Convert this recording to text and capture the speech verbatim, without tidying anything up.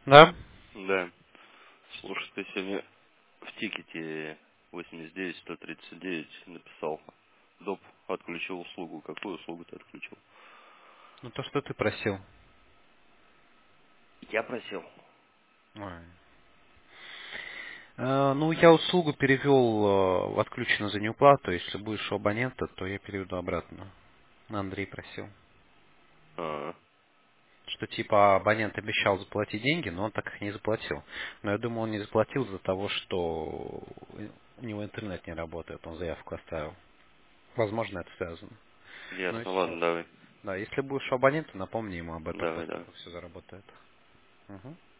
Да? Да. Слушай, ты сегодня в тикете восемьдесят девять сто тридцать девять написал. Доп. Отключил услугу. Какую услугу ты отключил? Ну то, что ты просил. Я просил. Ой. Э, Ну, я услугу перевел э, в отключенную за неуплату. Если будешь у абонента, то я переведу обратно. Андрей просил. А, Что типа абонент обещал заплатить деньги, но он так их не заплатил. Но я думаю, он не заплатил из-за того, что у него интернет не работает, он заявку оставил. Возможно, это связано. Ну и ясно. все. Ладно, давай. Да, если будешь у абонента, напомни ему об этом, Давай, пусть давай. все заработает. Мгм.